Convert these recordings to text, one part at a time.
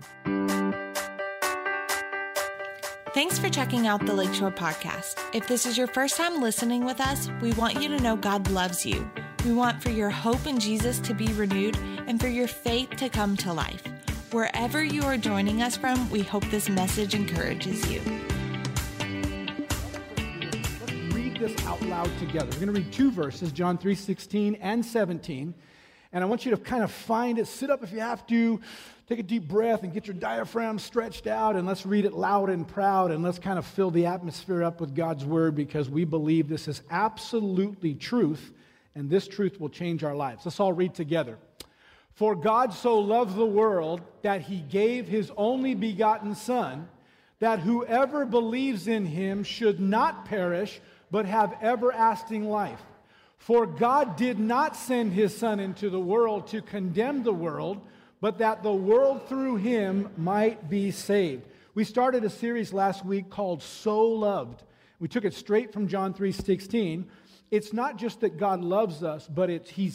Thanks for checking out the Lakeshore Podcast. If this is your first time listening with us, we want you to know God loves you. We want for your hope in Jesus to be renewed and for your faith to come to life. Wherever you are joining us from, we hope this message encourages you. Let's read this out loud together. We're going to read two verses, John 3:16 and 17. And I want you to kind of find it. Sit up if you have to. Take a deep breath and get your diaphragm stretched out. And let's read it loud and proud. And let's kind of fill the atmosphere up with God's word, because we believe this is absolutely truth. And this truth will change our lives. Let's all read together. For God so loved the world that he gave his only begotten Son, that whoever believes in him should not perish, but have everlasting life. For God did not send his Son into the world to condemn the world, but that the world through him might be saved. We started a series last week called So Loved. We took it straight from John 3:16. It's not just that God loves us, but he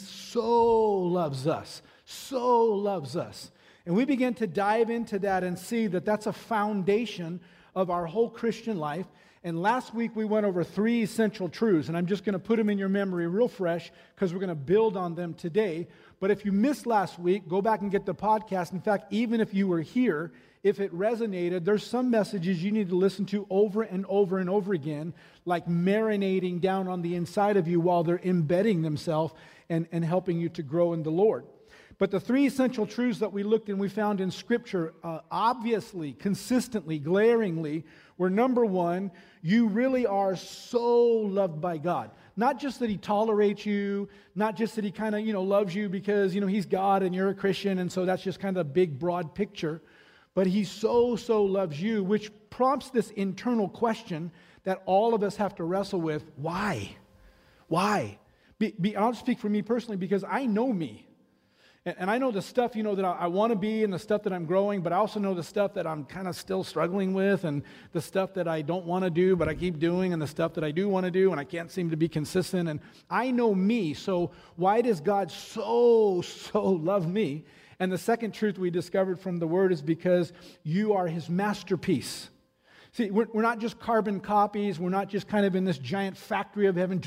so loves us. So loves us. And we begin to dive into that and see that that's a foundation of our whole Christian life. And last week we went over three essential truths, and I'm just going to put them in your memory real fresh because we're going to build on them today. But if you missed last week, go back and get the podcast. In fact, even if you were here, if it resonated, there's some messages you need to listen to over and over and over again, like marinating down on the inside of you while they're embedding themselves and helping you to grow in the Lord. But the three essential truths that we looked and we found in Scripture, obviously, consistently, glaringly, were number one, you really are so loved by God. Not just that he tolerates you, not just that he kind of, loves you because, he's God and you're a Christian, and so that's just kind of a big, broad picture. But he so loves you, which prompts this internal question that all of us have to wrestle with. Why? Why? I'll speak for me personally because I know me. And I know the stuff, that I want to be and the stuff that I'm growing, but I also know the stuff that I'm kind of still struggling with and the stuff that I don't want to do, but I keep doing, and the stuff that I do want to do, and I can't seem to be consistent. And I know me, so why does God so love me? And the second truth we discovered from the Word is because you are his masterpiece. See, we're not just carbon copies. We're not just kind of in this giant factory of heaven,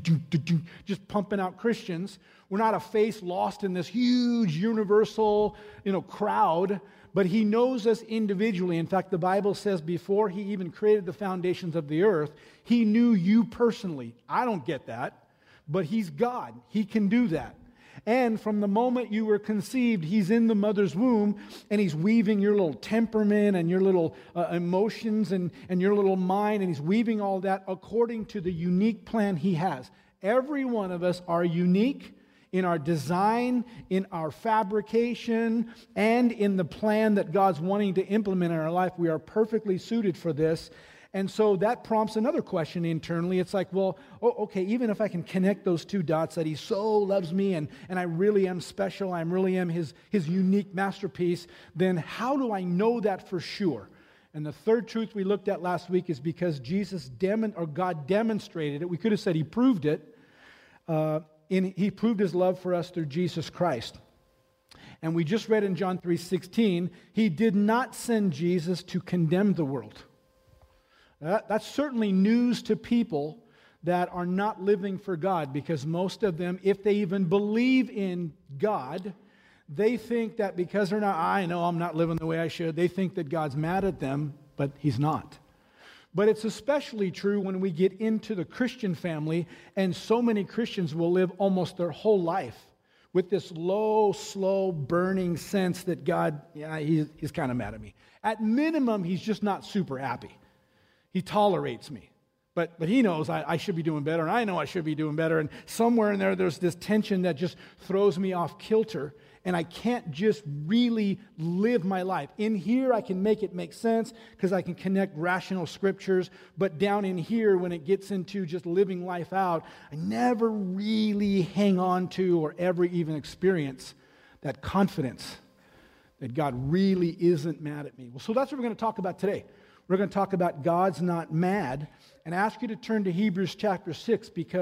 just pumping out Christians. We're not a face lost in this huge universal, crowd. But he knows us individually. In fact, the Bible says before he even created the foundations of the earth, he knew you personally. I don't get that, but he's God. He can do that. And from the moment you were conceived, he's in the mother's womb, and he's weaving your little temperament and your little emotions and your little mind, and he's weaving all that according to the unique plan he has. Every one of us are unique in our design, in our fabrication, and in the plan that God's wanting to implement in our life. We are perfectly suited for this. And so that prompts another question internally. It's like, well, okay, even if I can connect those two dots, that he so loves me and I really am special, I really am his unique masterpiece, then how do I know that for sure? And the third truth we looked at last week is because God demonstrated it. We could have said he proved it. He proved his love for us through Jesus Christ. And we just read in John 3:16, he did not send Jesus to condemn the world. That's certainly news to people that are not living for God, because most of them, if they even believe in God, they think that because they're not, I know I'm not living the way I should, they think that God's mad at them, but he's not. But it's especially true when we get into the Christian family, and so many Christians will live almost their whole life with this low, slow, burning sense that God, he's kind of mad at me. At minimum, he's just not super happy. He tolerates me, but he knows I should be doing better, and I know I should be doing better, and somewhere in there's this tension that just throws me off kilter, and I can't just really live my life. In here, I can make it make sense because I can connect rational scriptures, but down in here, when it gets into just living life out, I never really hang on to or ever even experience that confidence that God really isn't mad at me. Well, so that's what we're going to talk about today. We're going to talk about God's not mad, and ask you to turn to Hebrews chapter 6, because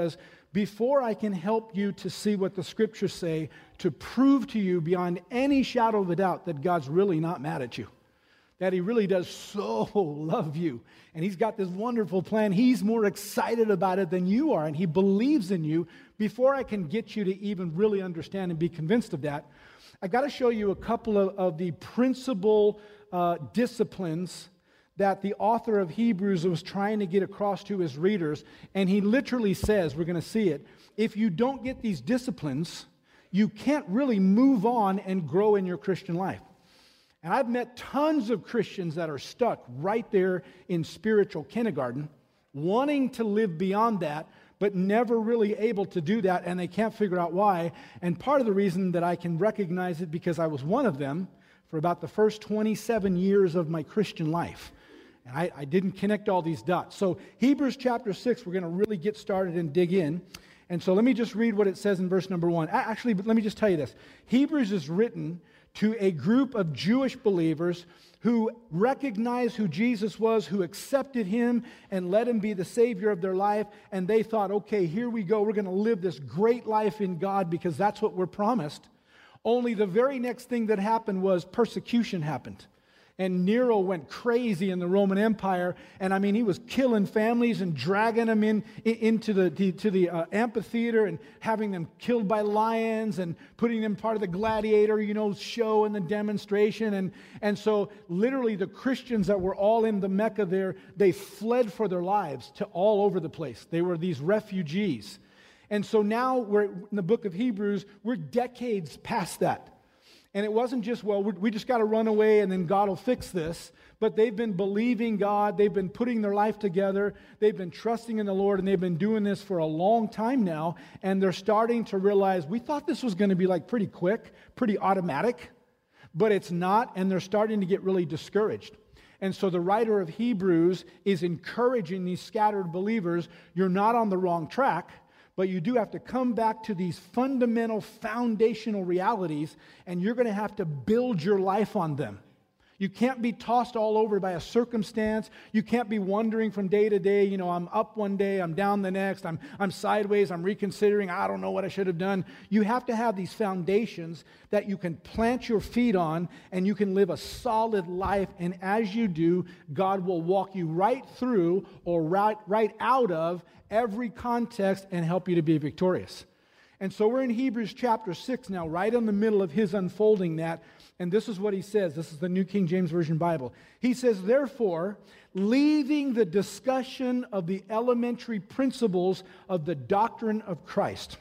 before I can help you to see what the Scriptures say, to prove to you beyond any shadow of a doubt that God's really not mad at you, that He really does so love you, and He's got this wonderful plan. He's more excited about it than you are, and He believes in you. Before I can get you to even really understand and be convinced of that, I got to show you a couple of the principal disciplines that the author of Hebrews was trying to get across to his readers. And he literally says, we're going to see it, if you don't get these disciplines, you can't really move on and grow in your Christian life. And I've met tons of Christians that are stuck right there in spiritual kindergarten, wanting to live beyond that, but never really able to do that, and they can't figure out why. And part of the reason that I can recognize it, because I was one of them for about the first 27 years of my Christian life. And I didn't connect all these dots. So Hebrews chapter 6, we're going to really get started and dig in. And so let me just read what it says in verse number 1. Actually, let me just tell you this. Hebrews is written to a group of Jewish believers who recognized who Jesus was, who accepted Him and let Him be the Savior of their life. And they thought, okay, here we go. We're going to live this great life in God because that's what we're promised. Only the very next thing that happened was persecution happened. And Nero went crazy in the Roman Empire. And I mean, he was killing families and dragging them into the amphitheater and having them killed by lions and putting them part of the gladiator, show and the demonstration. And so literally the Christians that were all in the Mecca there, they fled for their lives to all over the place. They were these refugees. And so now we're in the book of Hebrews, we're decades past that. And it wasn't just, we just got to run away and then God will fix this. But they've been believing God. They've been putting their life together. They've been trusting in the Lord, and they've been doing this for a long time now. And they're starting to realize, we thought this was going to be like pretty quick, pretty automatic, but it's not. And they're starting to get really discouraged. And so the writer of Hebrews is encouraging these scattered believers, you're not on the wrong track. But you do have to come back to these fundamental, foundational realities, and you're going to have to build your life on them. You can't be tossed all over by a circumstance. You can't be wondering from day to day, I'm up one day, I'm down the next, I'm sideways, I'm reconsidering, I don't know what I should have done. You have to have these foundations that you can plant your feet on, and you can live a solid life. And as you do, God will walk you right through or right out of every context and help you to be victorious. And so we're in Hebrews chapter 6 now, right in the middle of his unfolding that. And this is what he says. This is the New King James Version Bible. He says, therefore, leaving the discussion of the elementary principles of the doctrine of Christ.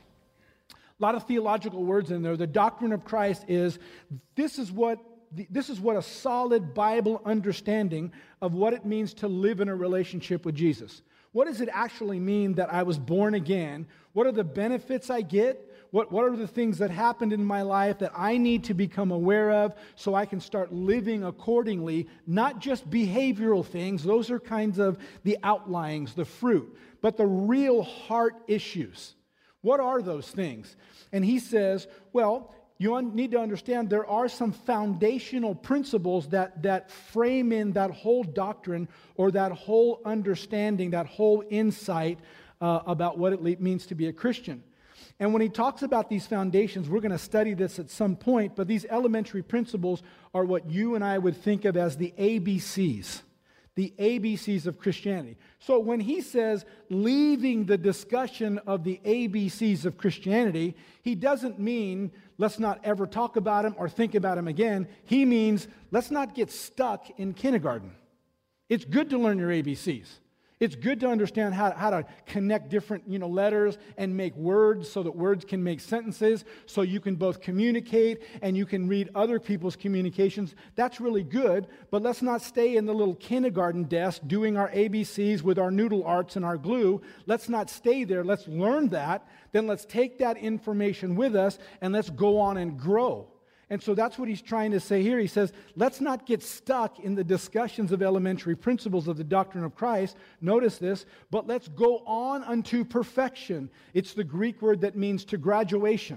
A lot of theological words in there. The doctrine of Christ is, this is what a solid Bible understanding of what it means to live in a relationship with Jesus. What does it actually mean that I was born again? What are the benefits I get? What are the things that happened in my life that I need to become aware of so I can start living accordingly? Not just behavioral things. Those are kinds of the outlyings, the fruit. But the real heart issues. What are those things? And he says, well, you need to understand there are some foundational principles that frame in that whole doctrine or that whole understanding, that whole insight about what it means to be a Christian. And when he talks about these foundations, we're going to study this at some point, but these elementary principles are what you and I would think of as the ABCs. The ABCs of Christianity. So when he says leaving the discussion of the ABCs of Christianity, he doesn't mean let's not ever talk about them or think about them again. He means let's not get stuck in kindergarten. It's good to learn your ABCs. It's good to understand how to connect different letters and make words so that words can make sentences, so you can both communicate and you can read other people's communications. That's really good, but let's not stay in the little kindergarten desk doing our ABCs with our noodle arts and our glue. Let's not stay there. Let's learn that. Then let's take that information with us and let's go on and grow. And so that's what he's trying to say here. He says, let's not get stuck in the discussions of elementary principles of the doctrine of Christ. Notice this, but let's go on unto perfection. It's the Greek word that means to graduation.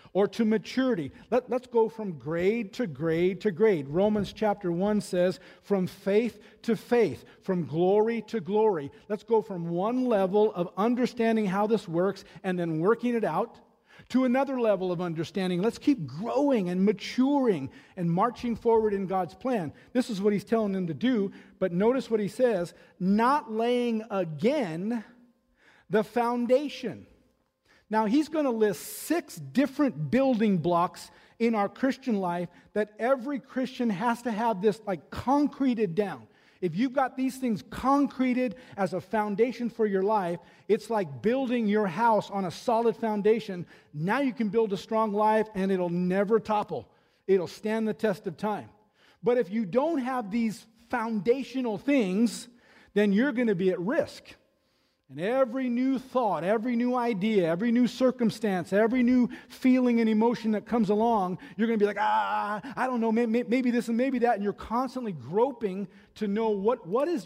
or to maturity. Let's go from grade to grade to grade. Romans chapter 1 says, from faith to faith, from glory to glory. Let's go from one level of understanding how this works and then working it out to another level of understanding. Let's keep growing and maturing and marching forward in God's plan. This is what he's telling them to do, but notice what he says, not laying again the foundation. Now, he's going to list 6 different building blocks in our Christian life that every Christian has to have this like concreted down. If you've got these things concreted as a foundation for your life, it's like building your house on a solid foundation. Now you can build a strong life and it'll never topple. It'll stand the test of time. But if you don't have these foundational things, then you're going to be at risk. And every new thought, every new idea, every new circumstance, every new feeling and emotion that comes along, you're going to be like, I don't know, maybe this and maybe that. And you're constantly groping to know where's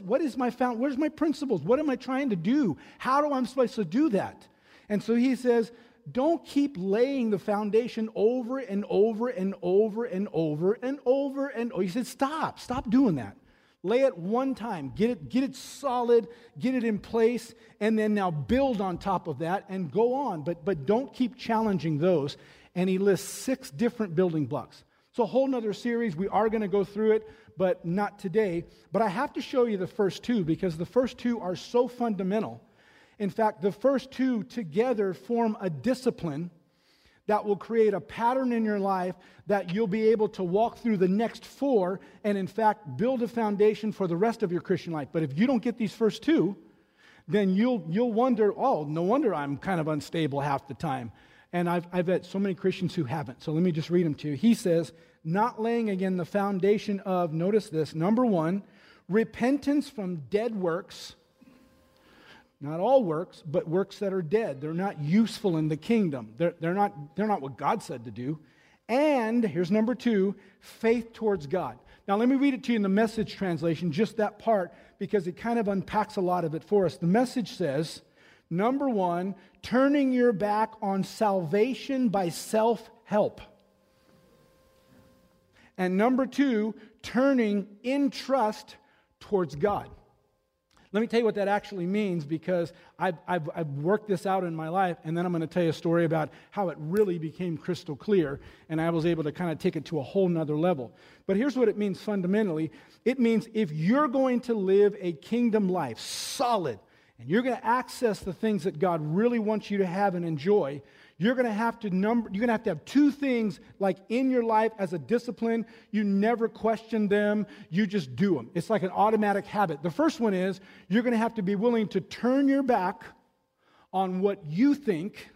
my principles? What am I trying to do? How am I supposed to do that? And so he says, don't keep laying the foundation over and over and over and over and over and over. He said, stop doing that. Lay it one time, get it solid, get it in place, and then now build on top of that and go on. But don't keep challenging those. And he lists 6 different building blocks. It's a whole nother series. We are going to go through it, but not today. But I have to show you the first 2 because the first 2 are so fundamental. In fact, the first 2 together form a discipline that will create a pattern in your life that you'll be able to walk through the next 4 and, in fact, build a foundation for the rest of your Christian life. But if you don't get these first 2, then you'll wonder, oh, no wonder I'm kind of unstable half the time. And I've had so many Christians who haven't. So let me just read them to you. He says, not laying again the foundation of, notice this, number 1, repentance from dead works. Not all works, but works that are dead. They're not useful in the kingdom. They're not what God said to do. And, here's number 2, faith towards God. Now, let me read it to you in the Message translation, just that part, because it kind of unpacks a lot of it for us. The Message says, number 1, turning your back on salvation by self-help. And number 2, turning in trust towards God. Let me tell you what that actually means, because I've worked this out in my life, and then I'm going to tell you a story about how it really became crystal clear, and I was able to kind of take it to a whole nother level. But here's what it means fundamentally. It means if you're going to live a kingdom life, solid, and you're going to access the things that God really wants you to have and enjoy, you're going to have to have 2 things like in your life as a discipline. You never question them. You just do them. It's like an automatic habit. The first one is you're going to have to be willing to turn your back on what you think,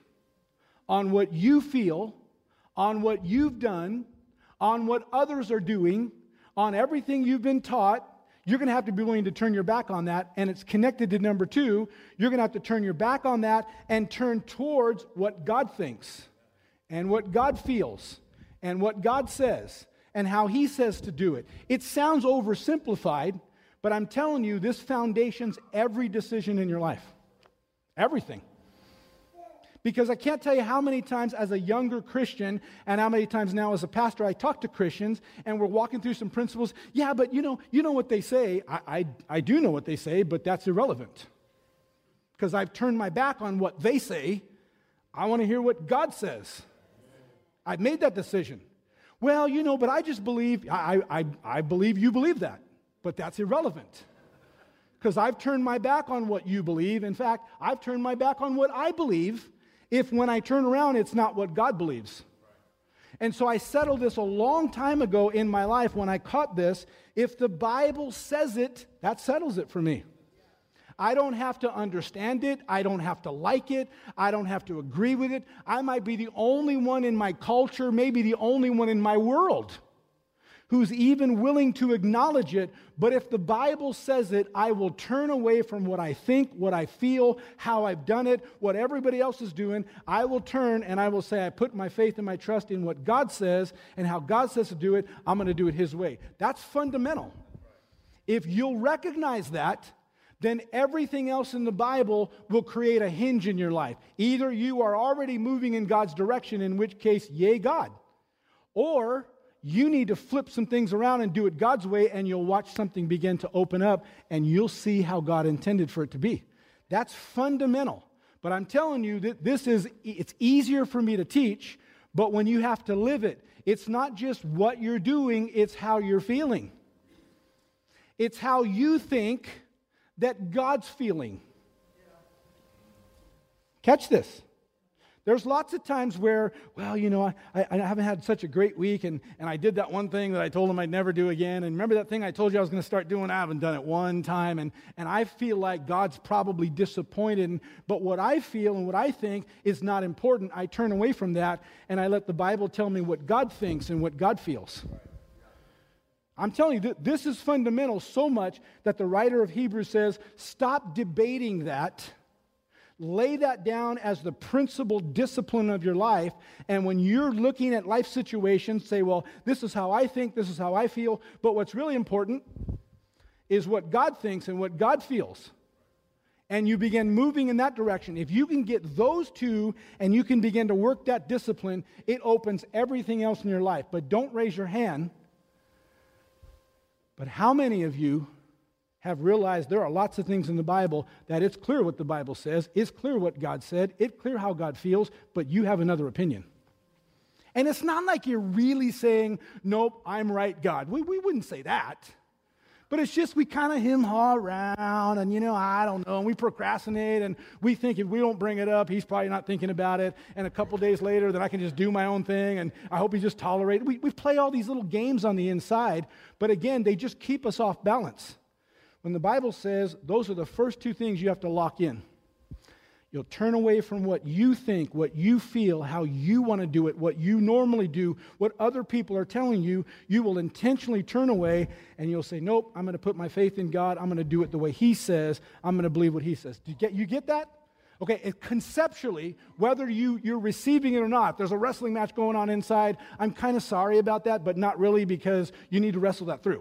on what you feel, on what you've done, on what others are doing, on everything you've been taught. You're going to have to be willing to turn your back on that, and it's connected to number 2. You're going to have to turn your back on that and turn towards what God thinks and what God feels and what God says and how He says to do it. It sounds oversimplified, but I'm telling you, this foundation's every decision in your life. Everything. Because I can't tell you how many times as a younger Christian and how many times now as a pastor I talk to Christians and we're walking through some principles. Yeah, but you know what they say. I do know what they say, but that's irrelevant. Because I've turned my back on what they say. I want to hear what God says. I've made that decision. Well, but I just believe, I believe you believe that. But that's irrelevant. Because I've turned my back on what you believe. In fact, I've turned my back on what I believe. If when I turn around, it's not what God believes. And so I settled this a long time ago in my life when I caught this. If the Bible says it, that settles it for me. I don't have to understand it. I don't have to like it. I don't have to agree with it. I might be the only one in my culture, maybe the only one in my world, who's even willing to acknowledge it. But if the Bible says it, I will turn away from what I think, what I feel, how I've done it, what everybody else is doing. I will turn and I will say, I put my faith and my trust in what God says and how God says to do it. I'm going to do it His way. That's fundamental. If you'll recognize that, then everything else in the Bible will create a hinge in your life. Either you are already moving in God's direction, in which case, yay, God. Or you need to flip some things around and do it God's way, and you'll watch something begin to open up, and you'll see how God intended for it to be. That's fundamental. But I'm telling you that it's easier for me to teach, but when you have to live it, it's not just what you're doing, it's how you're feeling. It's how you think that God's feeling. Catch this. There's lots of times where, well, I haven't had such a great week, and I did that one thing that I told him I'd never do again. And remember that thing I told you I was going to start doing? I haven't done it one time. And I feel like God's probably disappointed. But what I feel and what I think is not important. I turn away from that, and I let the Bible tell me what God thinks and what God feels. I'm telling you, this is fundamental so much that the writer of Hebrews says, stop debating that. Lay that down as the principal discipline of your life. And when you're looking at life situations, say, well, this is how I think, this is how I feel. But what's really important is what God thinks and what God feels. And you begin moving in that direction. If you can get those two and you can begin to work that discipline, it opens everything else in your life. But don't raise your hand. But how many of you have realized there are lots of things in the Bible that it's clear what the Bible says, it's clear what God said, it's clear how God feels, but you have another opinion? And it's not like you're really saying, nope, I'm right, God. We wouldn't say that. But it's just we kind of hem-haw around and, I don't know, and we procrastinate and we think if we don't bring it up, he's probably not thinking about it. And a couple days later, then I can just do my own thing and I hope he just tolerates it. We play all these little games on the inside, but again, they just keep us off balance. When the Bible says those are the first two things you have to lock in. You'll turn away from what you think, what you feel, how you want to do it, what you normally do, what other people are telling you. You will intentionally turn away and you'll say, nope, I'm going to put my faith in God. I'm going to do it the way He says. I'm going to believe what He says. You get that? Okay, conceptually, whether you're receiving it or not, there's a wrestling match going on inside. I'm kind of sorry about that, but not really, because you need to wrestle that through.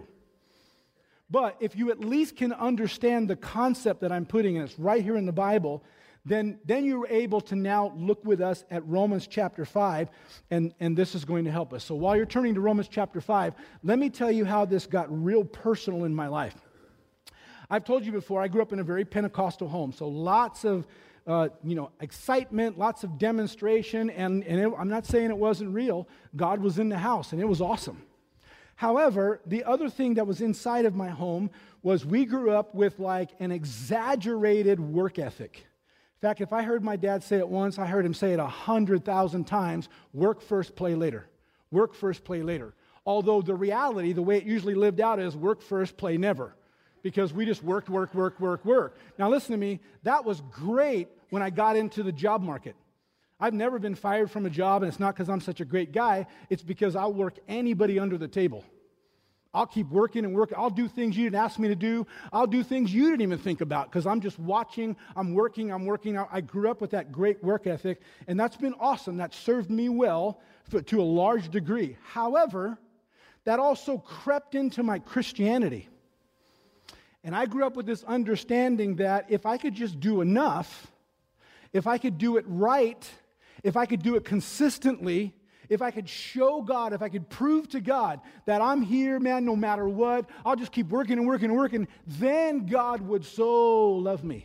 But if you at least can understand the concept that I'm putting, and it's right here in the Bible, then you're able to now look with us at Romans chapter 5, and this is going to help us. So while you're turning to Romans chapter 5, let me tell you how this got real personal in my life. I've told you before, I grew up in a very Pentecostal home, so lots of excitement, lots of demonstration, and I'm not saying it wasn't real. God was in the house, and it was awesome. However, the other thing that was inside of my home was we grew up with like an exaggerated work ethic. In fact, if I heard my dad say it once, I heard him say it 100,000 times, work first, play later. Work first, play later. Although the reality, the way it usually lived out is work first, play never. Because we just worked. Now listen to me, that was great when I got into the job market. I've never been fired from a job, and it's not because I'm such a great guy. It's because I'll work anybody under the table. I'll keep working and working. I'll do things you didn't ask me to do. I'll do things you didn't even think about because I'm just watching. I'm working. I grew up with that great work ethic, and that's been awesome. That served me well to a large degree. However, that also crept into my Christianity. And I grew up with this understanding that if I could just do enough, if I could do it right, if I could do it consistently, if I could show God, if I could prove to God that I'm here, man, no matter what, I'll just keep working, then God would so love me.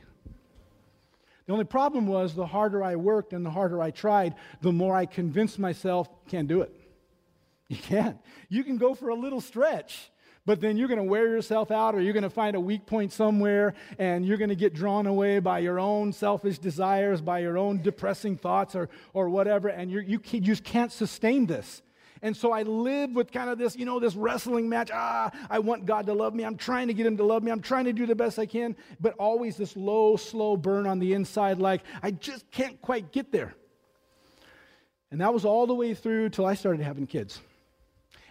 The only problem was the harder I worked and the harder I tried, the more I convinced myself, can't do it. You can't. You can go for a little stretch, but then you're going to wear yourself out, or you're going to find a weak point somewhere, and you're going to get drawn away by your own selfish desires, by your own depressing thoughts or whatever, and you just can't sustain this. And so I live with kind of this, this wrestling match. I want God to love me. I'm trying to get Him to love me. I'm trying to do the best I can, but always this low, slow burn on the inside, like I just can't quite get there. And that was all the way through till I started having kids.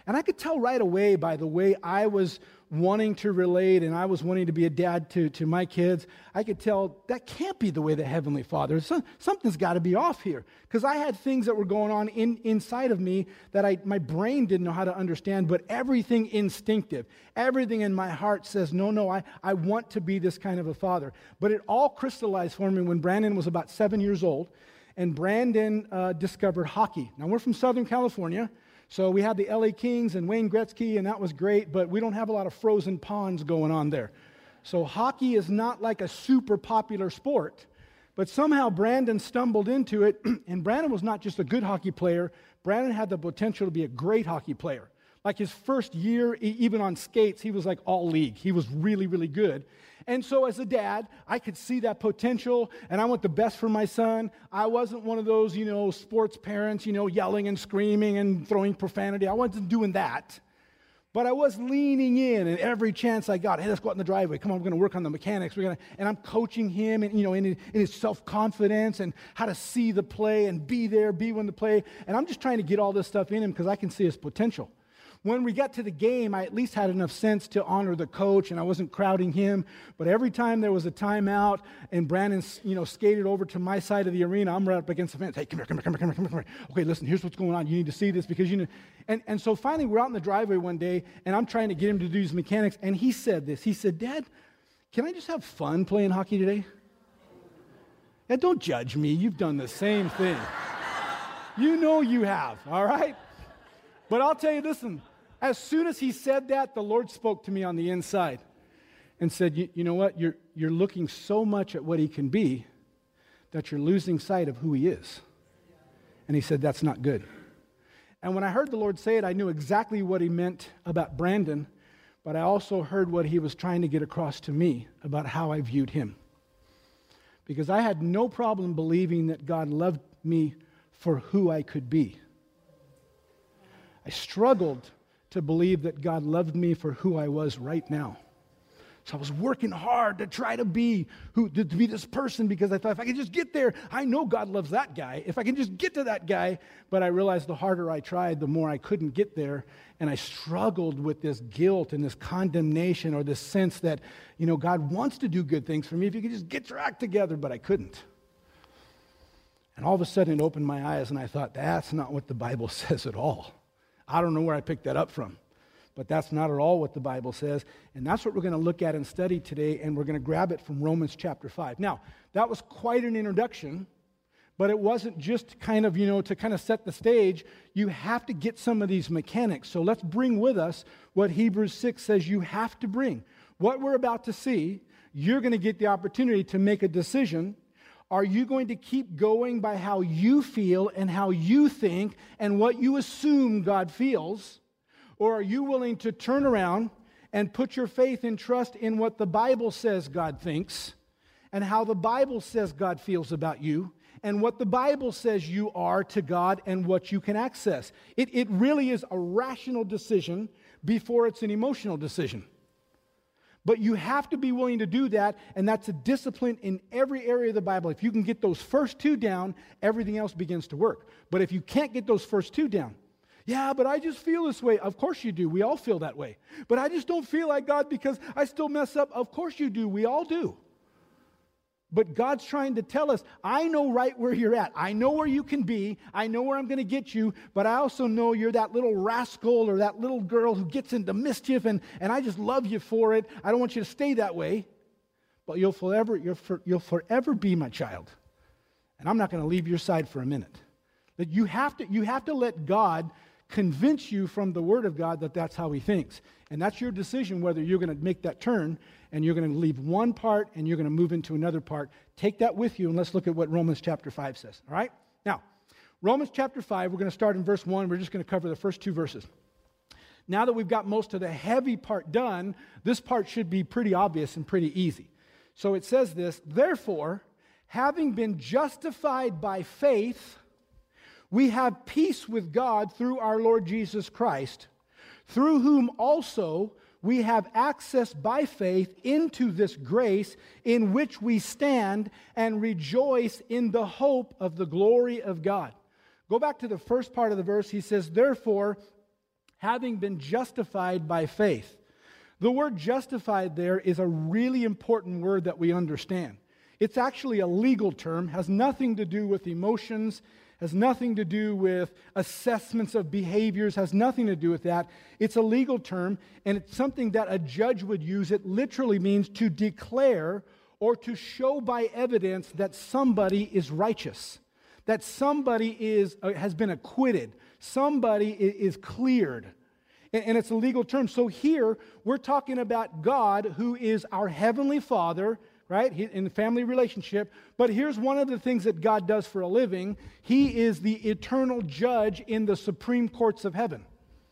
And I could tell right away by the way I was wanting to relate and I was wanting to be a dad to my kids, I could tell that can't be the way the Heavenly Father is. Something's got to be off here. Because I had things that were going on inside of me that my brain didn't know how to understand, but everything instinctive, everything in my heart says, no, I want to be this kind of a father. But it all crystallized for me when Brandon was about 7 years old, and Brandon discovered hockey. Now, we're from Southern California, so we had the LA Kings and Wayne Gretzky, and that was great, but we don't have a lot of frozen ponds going on there. So hockey is not like a super popular sport, but somehow Brandon stumbled into it, and Brandon was not just a good hockey player. Brandon had the potential to be a great hockey player. Like his first year, even on skates, he was like all league. He was really, really good. And so as a dad, I could see that potential, and I want the best for my son. I wasn't one of those, sports parents, yelling and screaming and throwing profanity. I wasn't doing that. But I was leaning in, and every chance I got, hey, let's go out in the driveway. Come on, we're going to work on the mechanics. And I'm coaching him, and in his self-confidence and how to see the play and be there, be when the play. And I'm just trying to get all this stuff in him because I can see his potential. When we got to the game, I at least had enough sense to honor the coach, and I wasn't crowding him. But every time there was a timeout, and Brandon, skated over to my side of the arena, I'm right up against the fence. Hey, come here. Okay, listen, here's what's going on. You need to see this because And so finally, we're out in the driveway one day, and I'm trying to get him to do his mechanics, and he said this. He said, Dad, can I just have fun playing hockey today? Yeah, don't judge me. You've done the same thing. You know you have, all right? But I'll tell you, listen, as soon as he said that, the Lord spoke to me on the inside and said, you know what? You're looking so much at what he can be that you're losing sight of who he is. And he said, that's not good. And when I heard the Lord say it, I knew exactly what he meant about Brandon, but I also heard what he was trying to get across to me about how I viewed him. Because I had no problem believing that God loved me for who I could be. I struggled to believe that God loved me for who I was right now. So I was working hard to try to be this person because I thought if I could just get there, I know God loves that guy. If I can just get to that guy. But I realized the harder I tried, the more I couldn't get there. And I struggled with this guilt and this condemnation or this sense that, God wants to do good things for me if you could just get your act together, but I couldn't. And all of a sudden it opened my eyes and I thought, that's not what the Bible says at all. I don't know where I picked that up from, but that's not at all what the Bible says, and that's what we're going to look at and study today, and we're going to grab it from Romans chapter 5. Now, that was quite an introduction, but it wasn't just kind of, to kind of set the stage. You have to get some of these mechanics, so let's bring with us what Hebrews 6 says you have to bring. What we're about to see, you're going to get the opportunity to make a decision. Are you going to keep going by how you feel and how you think and what you assume God feels? Or are you willing to turn around and put your faith and trust in what the Bible says God thinks and how the Bible says God feels about you and what the Bible says you are to God and what you can access? It really is a rational decision before it's an emotional decision. But you have to be willing to do that, and that's a discipline in every area of the Bible. If you can get those first two down, everything else begins to work. But if you can't get those first two down, yeah, but I just feel this way. Of course you do. We all feel that way. But I just don't feel like God because I still mess up. Of course you do. We all do. But God's trying to tell us, I know right where you're at. I know where you can be. I know where I'm going to get you. But I also know you're that little rascal or that little girl who gets into mischief, and I just love you for it. I don't want you to stay that way. But you'll forever be my child. And I'm not going to leave your side for a minute. That you have to let God convince you from the Word of God that that's how He thinks. And that's your decision whether you're going to make that turn and you're going to leave one part and you're going to move into another part. Take that with you and let's look at what Romans chapter 5 says. All right? Now, Romans chapter 5, we're going to start in verse 1. We're just going to cover the first two verses. Now that we've got most of the heavy part done, this part should be pretty obvious and pretty easy. So it says this, therefore, having been justified by faith, we have peace with God through our Lord Jesus Christ, through whom also we have access by faith into this grace in which we stand and rejoice in the hope of the glory of God. Go back to the first part of the verse. He says, therefore, having been justified by faith. The word justified there is a really important word that we understand. It's actually a legal term, has nothing to do with emotions, has nothing to do with assessments of behaviors, has nothing to do with that. It's a legal term, and it's something that a judge would use. It literally means to declare or to show by evidence that somebody is righteous, that somebody has been acquitted, somebody is cleared. And it's a legal term. So here, we're talking about God, who is our heavenly Father, right, in the family relationship. But here's one of the things that God does for a living. He is the eternal judge in the supreme courts of heaven.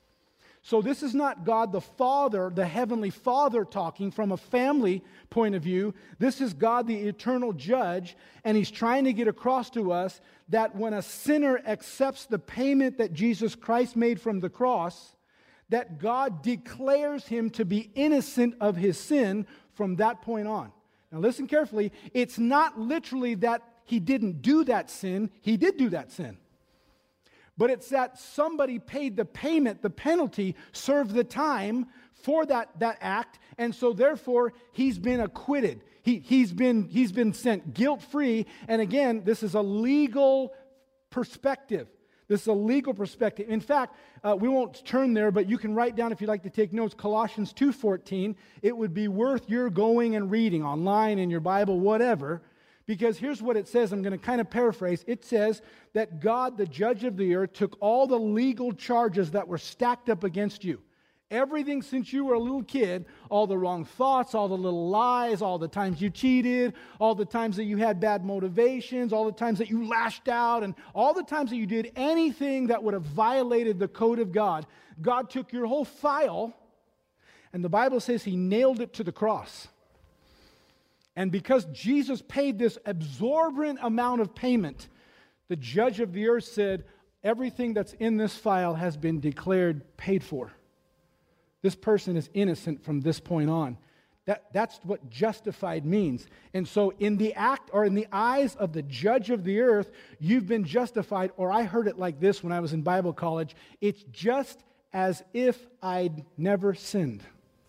So this is not God the Father, the heavenly Father talking from a family point of view. This is God the eternal judge, and He's trying to get across to us that when a sinner accepts the payment that Jesus Christ made from the cross, that God declares him to be innocent of his sin from that point on. Now listen carefully. It's not literally that he didn't do that sin. He did do that sin. But it's that somebody paid the payment, the penalty, served the time for that act, and so therefore he's been acquitted. He's been sent guilt-free. And again, this is a legal perspective. This is a legal perspective. In fact, we won't turn there, but you can write down if you'd like to take notes, Colossians 2:14. It would be worth your going and reading online in your Bible, whatever, because here's what it says. I'm going to kind of paraphrase. It says that God, the judge of the earth, took all the legal charges that were stacked up against you. Everything since you were a little kid, all the wrong thoughts, all the little lies, all the times you cheated, all the times that you had bad motivations, all the times that you lashed out, and all the times that you did anything that would have violated the code of God. God took your whole file, and the Bible says He nailed it to the cross. And because Jesus paid this absorbent amount of payment, the judge of the earth said, everything that's in this file has been declared paid for. This person is innocent from this point on. That's what justified means. And so in the act or in the eyes of the judge of the earth, you've been justified. Or I heard it like this when I was in Bible college. It's just as if I'd never sinned.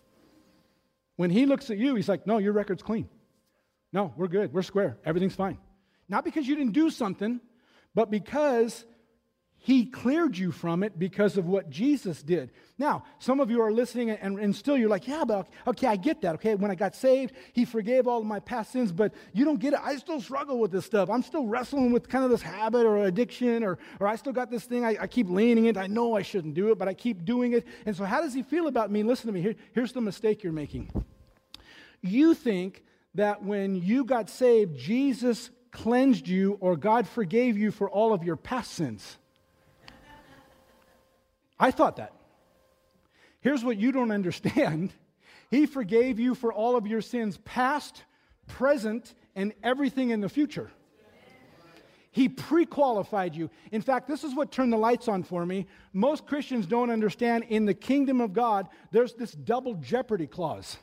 When He looks at you, He's like, no, your record's clean. No, we're good. We're square. Everything's fine. Not because you didn't do something, but because He cleared you from it because of what Jesus did. Now, some of you are listening and still you're like, yeah, but okay, I get that. Okay, when I got saved, He forgave all of my past sins, but you don't get it. I still struggle with this stuff. I'm still wrestling with kind of this habit or addiction, or I still got this thing. I keep leaning it. I know I shouldn't do it, but I keep doing it. And so how does He feel about me? Listen to me. Here's the mistake you're making. You think that when you got saved, Jesus cleansed you or God forgave you for all of your past sins. I thought that. Here's what you don't understand. He forgave you for all of your sins, past, present, and everything in the future. He pre-qualified you. In fact, this is what turned the lights on for me. Most Christians don't understand in the kingdom of God, there's this double jeopardy clause.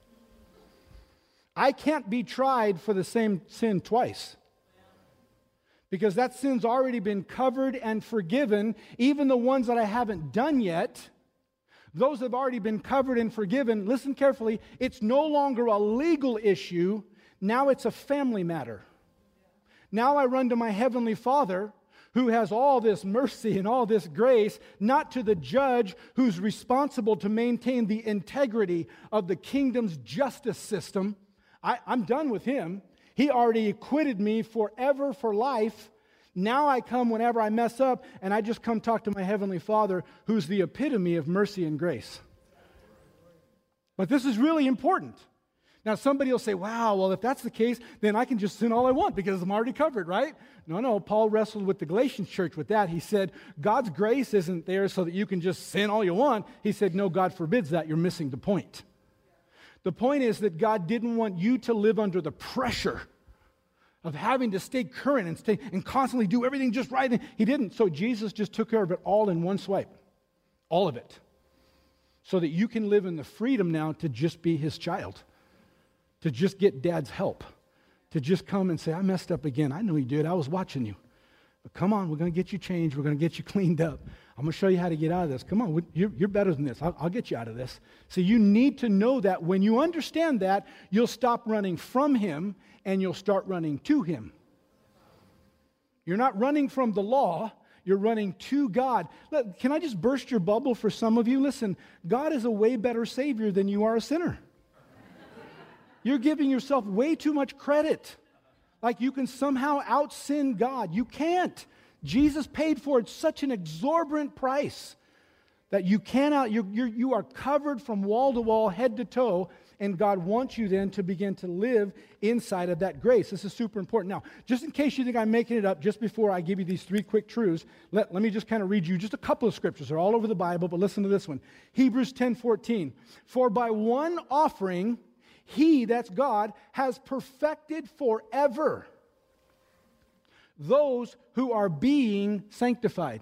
I can't be tried for the same sin twice. Because that sin's already been covered and forgiven. Even the ones that I haven't done yet, those have already been covered and forgiven. Listen carefully. It's no longer a legal issue. Now it's a family matter. Now I run to my heavenly Father, who has all this mercy and all this grace, not to the judge who's responsible to maintain the integrity of the kingdom's justice system. I'm done with him. He already acquitted me forever for life. Now I come whenever I mess up, and I just come talk to my heavenly Father, who's the epitome of mercy and grace. But this is really important. Now somebody will say, wow, well, if that's the case, then I can just sin all I want because I'm already covered, right? No, Paul wrestled with the Galatians church with that. He said, God's grace isn't there so that you can just sin all you want. He said, no, God forbids that. You're missing the point. The point is that God didn't want you to live under the pressure of having to stay current and constantly do everything just right. He didn't. So Jesus just took care of it all in one swipe. All of it. So that you can live in the freedom now to just be His child. To just get Dad's help. To just come and say, I messed up again. I know you did. I was watching you. But come on, we're going to get you changed. We're going to get you cleaned up. I'm going to show you how to get out of this. Come on, you're better than this. I'll get you out of this. So you need to know that. When you understand that, you'll stop running from him and you'll start running to him. You're not running from the law. You're running to God. Look, can I just burst your bubble for some of you? Listen, God is a way better Savior than you are a sinner. You're giving yourself way too much credit. Like you can somehow out-sin God. You can't. Jesus paid for it such an exorbitant price that you cannot, you are covered from wall to wall, head to toe, and God wants you then to begin to live inside of that grace. This is super important. Now, just in case you think I'm making it up, just before I give you these 3 quick truths, let me just kind of read you just a couple of scriptures. They're all over the Bible, but listen to this one. Hebrews 10:14. For by one offering, he, that's God, has perfected forever those who are being sanctified.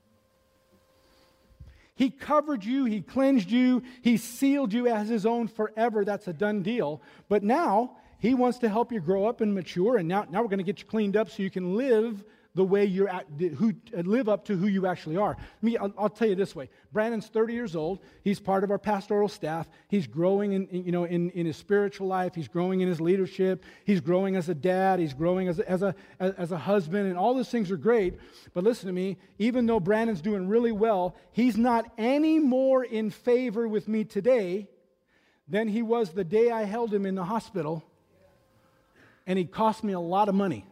He covered you, he cleansed you, he sealed you as his own forever. That's a done deal. But now, he wants to help you grow up and mature, and now we're going to get you cleaned up so you can live the way you're live up to who you actually are. I'll tell you this way. Brandon's 30 years old. He's part of our pastoral staff. He's growing in his spiritual life. He's growing in his leadership. He's growing as a dad. He's growing as a husband, and all those things are great. But listen to me. Even though Brandon's doing really well, he's not any more in favor with me today than he was the day I held him in the hospital, and he cost me a lot of money.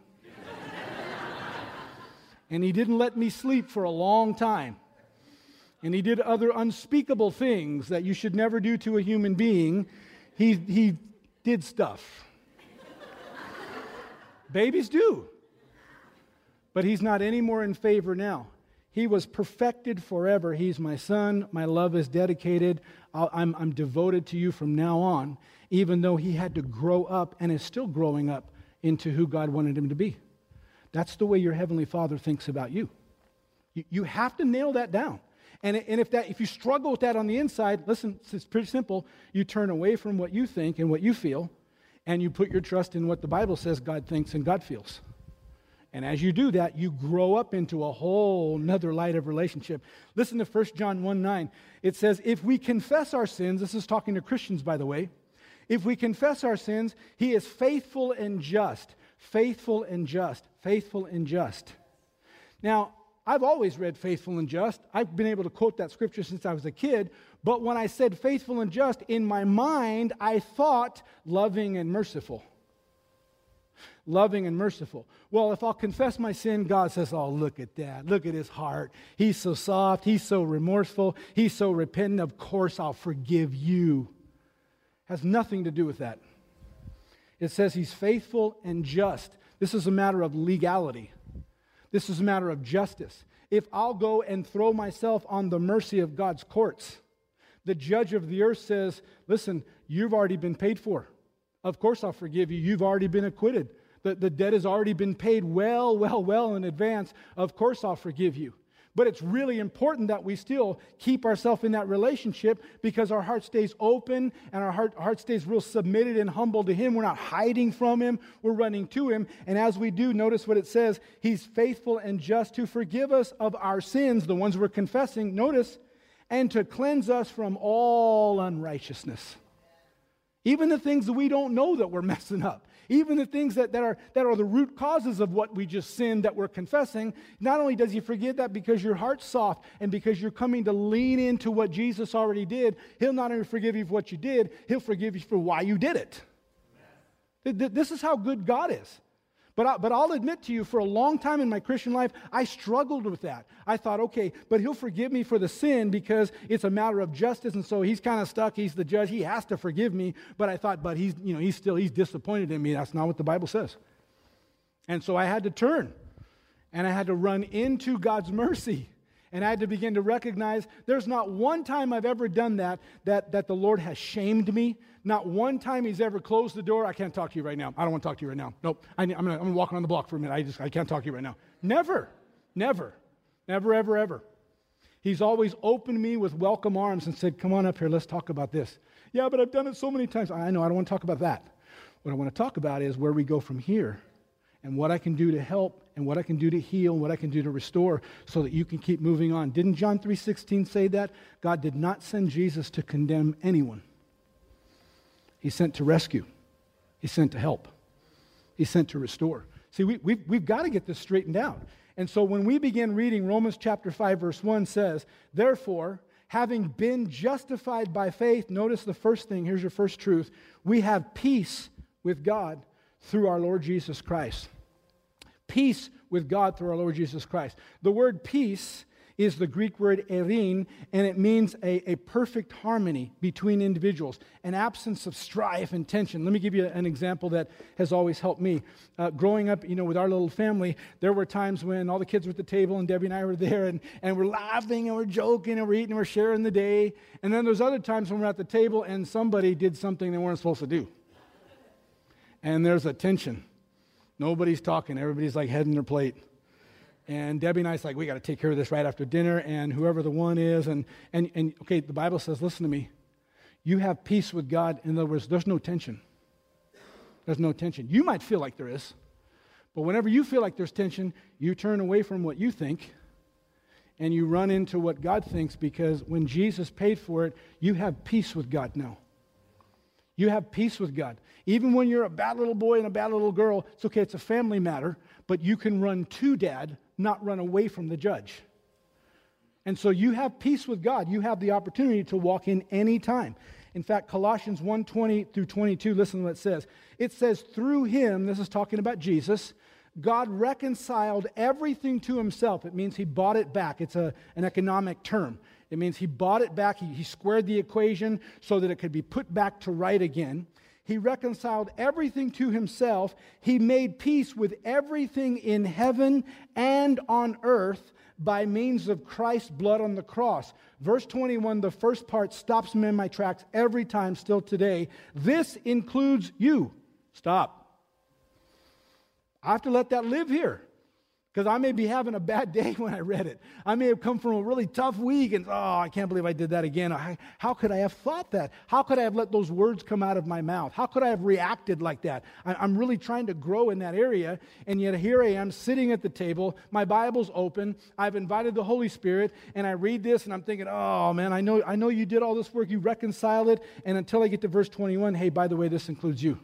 And he didn't let me sleep for a long time. And he did other unspeakable things that you should never do to a human being. He did stuff. Babies do. But he's not any more in favor now. He was perfected forever. He's my son. My love is dedicated. I'm devoted to you from now on, even though he had to grow up and is still growing up into who God wanted him to be. That's the way your Heavenly Father thinks about you. You have to nail that down. And if you struggle with that on the inside, listen, it's pretty simple. You turn away from what you think and what you feel, and you put your trust in what the Bible says God thinks and God feels. And as you do that, you grow up into a whole nother light of relationship. Listen to 1 John 1:9. It says, if we confess our sins, this is talking to Christians, by the way, if we confess our sins, he is faithful and just. Faithful and just. Faithful and just. Now, I've always read faithful and just. I've been able to quote that scripture since I was a kid. But when I said faithful and just, in my mind, I thought loving and merciful. Loving and merciful. Well, if I'll confess my sin, God says, oh, look at that. Look at his heart. He's so soft. He's so remorseful. He's so repentant. Of course, I'll forgive you. Has nothing to do with that. It says he's faithful and just. This is a matter of legality. This is a matter of justice. If I'll go and throw myself on the mercy of God's courts, the judge of the earth says, listen, you've already been paid for. Of course I'll forgive you. You've already been acquitted. The debt has already been paid well in advance. Of course I'll forgive you. But it's really important that we still keep ourselves in that relationship because our heart stays open and our heart stays real submitted and humble to him. We're not hiding from him. We're running to him. And as we do, notice what it says. He's faithful and just to forgive us of our sins, the ones we're confessing, notice, and to cleanse us from all unrighteousness. Even the things that we don't know that we're messing up. Even the things that are the root causes of what we just sinned that we're confessing. Not only does he forgive that because your heart's soft and because you're coming to lean into what Jesus already did, he'll not only forgive you for what you did, he'll forgive you for why you did it. This is how good God is. But I'll admit to you, for a long time in my Christian life, I struggled with that. I thought, okay, but he'll forgive me for the sin because it's a matter of justice, and so he's kind of stuck. He's the judge. He has to forgive me. But I thought, but he's disappointed in me. That's not what the Bible says. And so I had to turn, and I had to run into God's mercy. And I had to begin to recognize there's not one time I've ever done that the Lord has shamed me. Not one time he's ever closed the door. I can't talk to you right now. I don't want to talk to you right now. Nope. I'm going to walk around the block for a minute. I can't talk to you right now. Never, ever. He's always opened me with welcome arms and said, come on up here. Let's talk about this. Yeah, but I've done it so many times. I know. I don't want to talk about that. What I want to talk about is where we go from here and what I can do to help and what I can do to heal and what I can do to restore so that you can keep moving on. Didn't John 3:16 say that? God did not send Jesus to condemn anyone. He sent to rescue. He sent to help. He sent to restore. See, we've got to get this straightened out. And so when we begin reading, Romans chapter 5, verse 1 says, therefore, having been justified by faith, notice the first thing, here's your first truth, we have peace with God through our Lord Jesus Christ. Peace with God through our Lord Jesus Christ. The word peace is the Greek word erin, and it means a perfect harmony between individuals, an absence of strife and tension. Let me give you an example that has always helped me. Growing up, with our little family, there were times when all the kids were at the table and Debbie and I were there, and we're laughing and we're joking and we're eating and we're sharing the day. And then there's other times when we're at the table and somebody did something they weren't supposed to do. And there's a tension. Nobody's talking. Everybody's like head in their plate. And Debbie and I, it's like, we got to take care of this right after dinner, and whoever the one is, and okay, the Bible says, listen to me, you have peace with God. In other words, there's no tension. There's no tension. You might feel like there is, but whenever you feel like there's tension, you turn away from what you think, and you run into what God thinks, because when Jesus paid for it, you have peace with God now. You have peace with God. Even when you're a bad little boy and a bad little girl, it's okay, it's a family matter, but you can run to Dad, not run away from the judge. And so you have peace with God. You have the opportunity to walk in any time. In fact, Colossians 1:20 through 22, listen to what it says. It says, through him, this is talking about Jesus, God reconciled everything to himself. It means he bought it back. It's an economic term. It means he bought it back. He squared the equation so that it could be put back to right again. He reconciled everything to himself. He made peace with everything in heaven and on earth by means of Christ's blood on the cross. Verse 21, the first part, stops me in my tracks every time, still today. This includes you. Stop. I have to let that live here, because I may be having a bad day when I read it. I may have come from a really tough week and, I can't believe I did that again. How could I have thought that? How could I have let those words come out of my mouth? How could I have reacted like that? I'm really trying to grow in that area, and yet here I am sitting at the table. My Bible's open. I've invited the Holy Spirit, and I read this, and I'm thinking, oh, man, I know you did all this work. You reconciled it, and until I get to verse 21, hey, by the way, this includes you.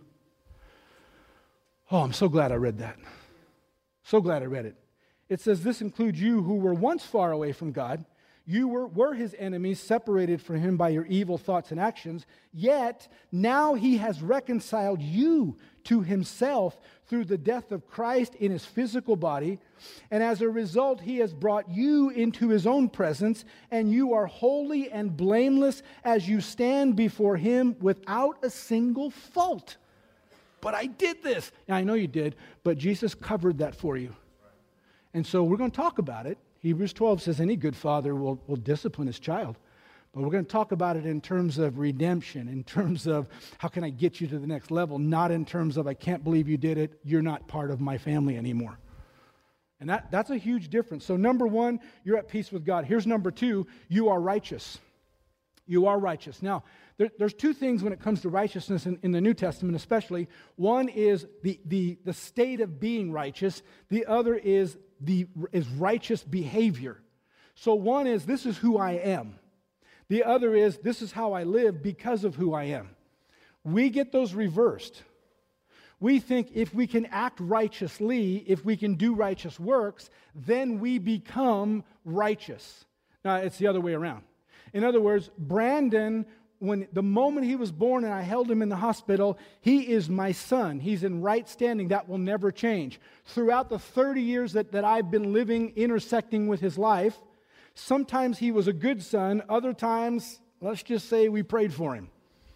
Oh, I'm so glad I read that. So glad I read it. It says, this includes you who were once far away from God. You were his enemies, separated from him by your evil thoughts and actions. Yet now he has reconciled you to himself through the death of Christ in his physical body. And as a result, he has brought you into his own presence, and you are holy and blameless as you stand before him without a single fault. But I did this. And I know you did, but Jesus covered that for you. And so we're going to talk about it. Hebrews 12 says any good father will discipline his child. But we're going to talk about it in terms of redemption, in terms of how can I get you to the next level, not in terms of I can't believe you did it, you're not part of my family anymore. And that's a huge difference. So number one, you're at peace with God. Here's number two, you are righteous. You are righteous. Now, there's two things when it comes to righteousness in the New Testament especially. One is the state of being righteous. The other is righteous behavior. So one is, this is who I am. The other is, this is how I live because of who I am. We get those reversed. We think if we can act righteously, if we can do righteous works, then we become righteous. Now, it's the other way around. In other words, Brandon, when the moment he was born and I held him in the hospital, he is my son. He's in right standing. That will never change. Throughout the 30 years that I've been living, intersecting with his life, sometimes he was a good son. Other times, let's just say we prayed for him.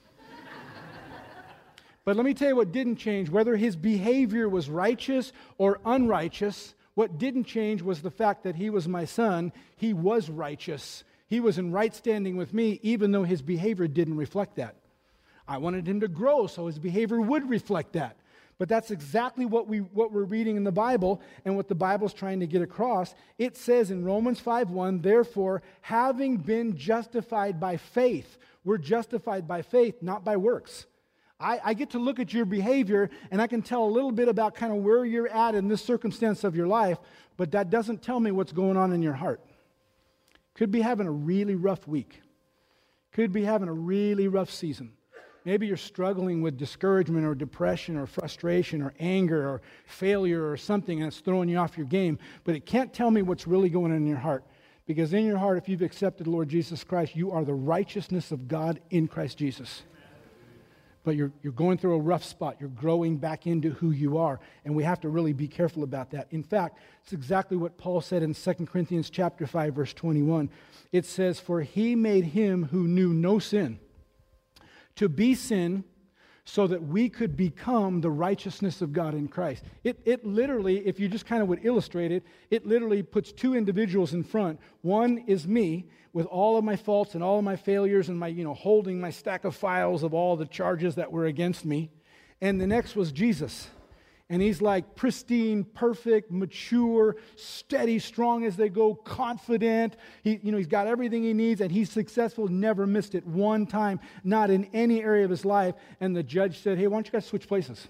But let me tell you what didn't change. Whether his behavior was righteous or unrighteous, what didn't change was the fact that he was my son. He was righteous. He was in right standing with me, even though his behavior didn't reflect that. I wanted him to grow so his behavior would reflect that. But that's exactly what we're reading in the Bible and what the Bible's trying to get across. It says in Romans 5:1, therefore, having been justified by faith, we're justified by faith, not by works. I get to look at your behavior, and I can tell a little bit about kind of where you're at in this circumstance of your life, but that doesn't tell me what's going on in your heart. Could be having a really rough week. Could be having a really rough season. Maybe you're struggling with discouragement or depression or frustration or anger or failure or something, and it's throwing you off your game. But it can't tell me what's really going on in your heart. Because in your heart, if you've accepted the Lord Jesus Christ, you are the righteousness of God in Christ Jesus. But you're going through a rough spot. You're growing back into who you are. And we have to really be careful about that. In fact, it's exactly what Paul said in 2 Corinthians chapter 5, verse 21. It says, "For he made him who knew no sin to be sin so that we could become the righteousness of God in Christ." It literally, if you just kind of would illustrate it, it literally puts two individuals in front. One is me with all of my faults and all of my failures and my, holding my stack of files of all the charges that were against me. And the next was Jesus. And he's like pristine, perfect, mature, steady, strong as they go, confident. He's got everything he needs, and he's successful, never missed it one time, not in any area of his life. And the judge said, "Hey, why don't you guys switch places?"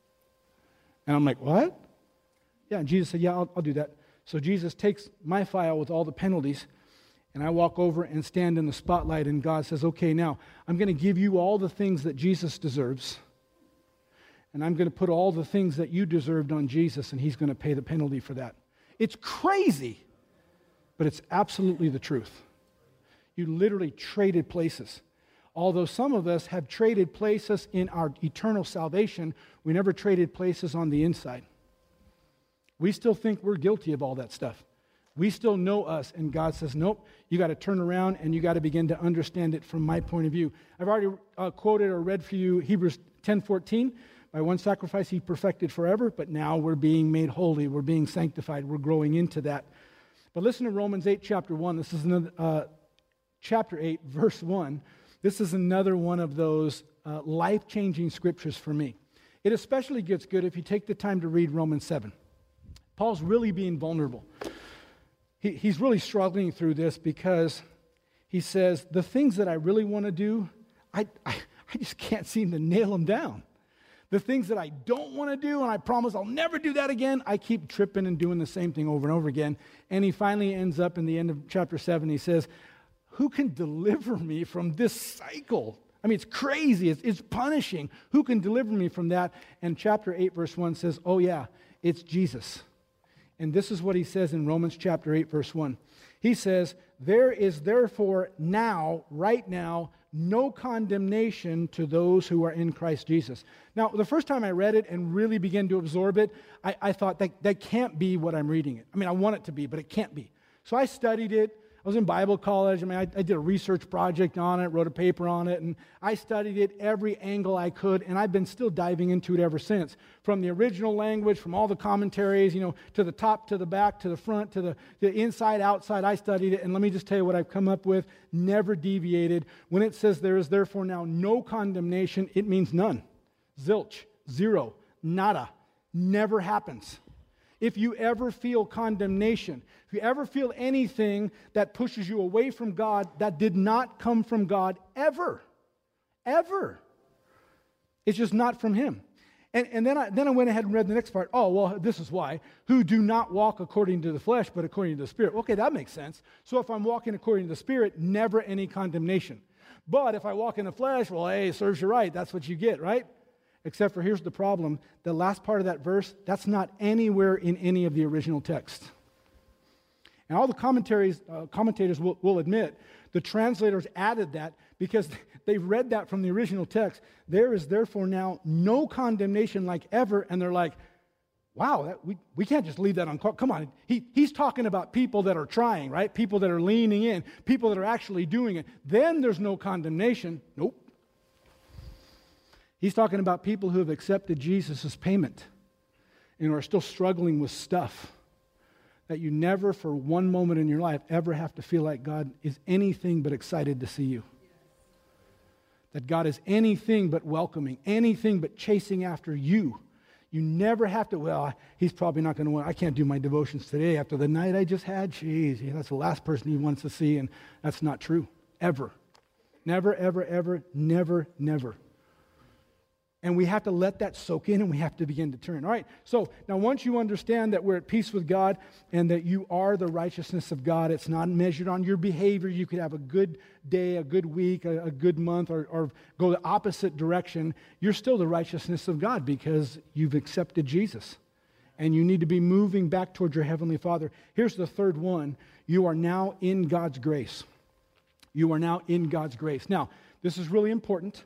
And I'm like, "What?" Yeah, and Jesus said, "Yeah, I'll do that." So Jesus takes my file with all the penalties, and I walk over and stand in the spotlight, and God says, "Okay, now I'm going to give you all the things that Jesus deserves. And I'm going to put all the things that you deserved on Jesus, and he's going to pay the penalty for that." It's crazy, but it's absolutely the truth. You literally traded places. Although some of us have traded places in our eternal salvation, we never traded places on the inside. We still think we're guilty of all that stuff. We still know us, and God says, "Nope, you got to turn around and you got to begin to understand it from my point of view." I've already quoted or read for you Hebrews 10:14. "By one sacrifice he perfected forever," but now we're being made holy, we're being sanctified, we're growing into that. But listen to Romans 8, chapter 1. This is another, chapter 8, verse 1. This is another one of those life-changing scriptures for me. It especially gets good if you take the time to read Romans 7. Paul's really being vulnerable. He's really struggling through this because he says, the things that I really want to do, I just can't seem to nail them down. The things that I don't want to do, and I promise I'll never do that again, I keep tripping and doing the same thing over and over again. And he finally ends up in the end of chapter 7, he says, "Who can deliver me from this cycle?" I mean, it's crazy. It's punishing. Who can deliver me from that? And chapter 8, verse 1 says, "Oh yeah, it's Jesus." And this is what he says in Romans chapter 8, verse 1. He says, "There is therefore now, right now, no condemnation to those who are in Christ Jesus." Now, the first time I read it and really began to absorb it, I thought that can't be what I'm reading it. I mean, I want it to be, but it can't be. So I studied it. I was in Bible college. I did a research project on it, wrote a paper on it, and I studied it every angle I could, and I've been still diving into it ever since. From the original language, from all the commentaries, to the top, to the back, to the front, to the inside, outside, I studied it, and let me just tell you what I've come up with, never deviated. When it says there is therefore now no condemnation, it means none. Zilch, zero, nada, never happens. If you ever feel condemnation, if you ever feel anything that pushes you away from God, that did not come from God ever. Ever. It's just not from him. And then I went ahead and read the next part. Oh, well, this is why. "Who do not walk according to the flesh, but according to the Spirit." Okay, that makes sense. So if I'm walking according to the Spirit, never any condemnation. But if I walk in the flesh, well, hey, serves you right. That's what you get, right? Except for here's the problem. The last part of that verse, that's not anywhere in any of the original text. And all the commentators will admit, the translators added that because they read that from the original text. There is therefore now no condemnation like ever. And they're like, wow, we can't just leave that on. Come on. He's talking about people that are trying, right? People that are leaning in, people that are actually doing it. Then there's no condemnation. Nope. He's talking about people who have accepted Jesus' payment and are still struggling with stuff that you never for one moment in your life ever have to feel like God is anything but excited to see you. That God is anything but welcoming, anything but chasing after you. You never have to, well, he's probably not going to want, I can't do my devotions today after the night I just had. Jeez, that's the last person he wants to see, and that's not true. Ever. Never, ever, ever, never, never. And we have to let that soak in, and we have to begin to turn. All right, so now once you understand that we're at peace with God and that you are the righteousness of God, it's not measured on your behavior. You could have a good day, a good week, a good month, or go the opposite direction. You're still the righteousness of God because you've accepted Jesus. And you need to be moving back towards your Heavenly Father. Here's the third one. You are now in God's grace. You are now in God's grace. Now, this is really important.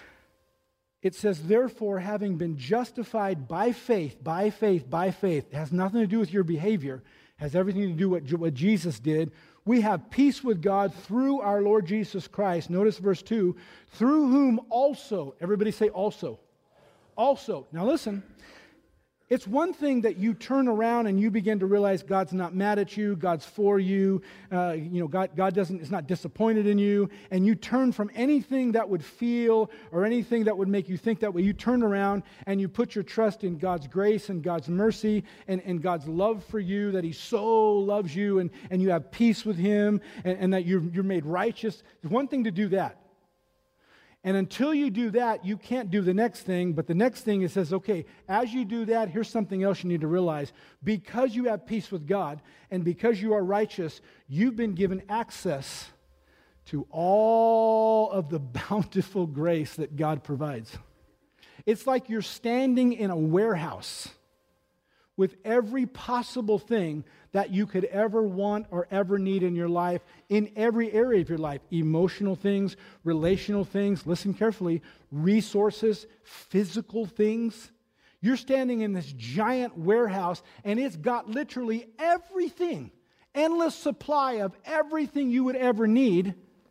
It says, therefore, having been justified by faith, it has nothing to do with your behavior, it has everything to do with what Jesus did. We have peace with God through our Lord Jesus Christ. Notice verse 2, through whom also, everybody say also. Also. Now listen, it's one thing that you turn around and you begin to realize God's not mad at you, God's for you, God is not disappointed in you, and you turn from anything that would feel or anything that would make you think that way. You turn around and you put your trust in God's grace and God's mercy and God's love for you, that He so loves you and you have peace with Him and that you're made righteous. It's one thing to do that. And until you do that, you can't do the next thing. But the next thing, it says, okay, as you do that, here's something else you need to realize. Because you have peace with God and because you are righteous, you've been given access to all of the bountiful grace that God provides. It's like you're standing in a warehouse with every possible thing that you could ever want or ever need in your life, in every area of your life. Emotional things, relational things, listen carefully, resources, physical things. You're standing in this giant warehouse, and it's got literally everything, endless supply of everything you would ever need,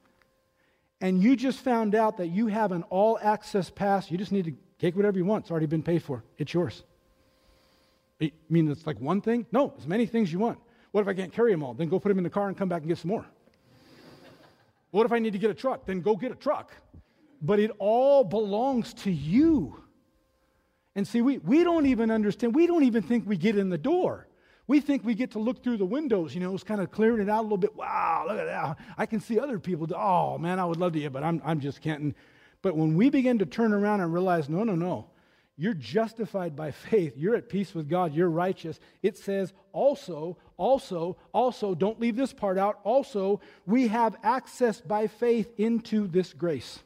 and you just found out that you have an all-access pass. You just need to take whatever you want. It's already been paid for. It's yours. You mean it's like one thing? No, as many things you want. What if I can't carry them all? Then go put them in the car and come back and get some more. What if I need to get a truck? Then go get a truck. But it all belongs to you. And see, we don't even understand. We don't even think we get in the door. We think we get to look through the windows, it's kind of clearing it out a little bit. Wow, look at that. I can see other people. Oh, man, I would love to, but I'm just can't. But when we begin to turn around and realize, no. You're justified by faith. You're at peace with God. You're righteous. It says also, don't leave this part out. Also, we have access by faith into this grace.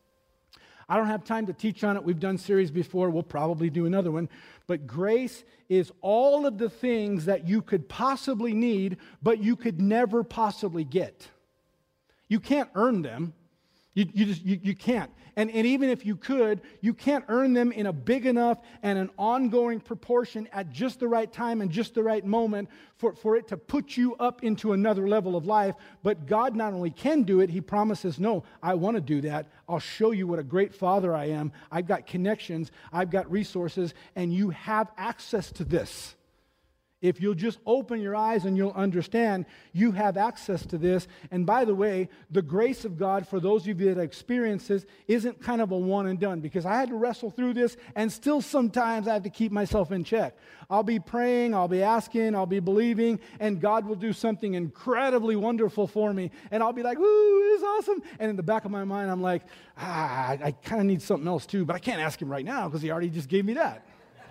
I don't have time to teach on it. We've done series before. We'll probably do another one. But grace is all of the things that you could possibly need, but you could never possibly get. You can't earn them. You can't. And even if you could, you can't earn them in a big enough and an ongoing proportion at just the right time and just the right moment for it to put you up into another level of life. But God not only can do it, He promises, no, I want to do that. I'll show you what a great Father I am. I've got connections. I've got resources. And you have access to this. If you'll just open your eyes and you'll understand, you have access to this. And by the way, the grace of God, for those of you that experience this, isn't kind of a one and done, because I had to wrestle through this, and still sometimes I have to keep myself in check. I'll be praying, I'll be asking, I'll be believing, and God will do something incredibly wonderful for me. And I'll be like, woo, this is awesome. And in the back of my mind, I'm like, I kind of need something else too, but I can't ask Him right now because He already just gave me that.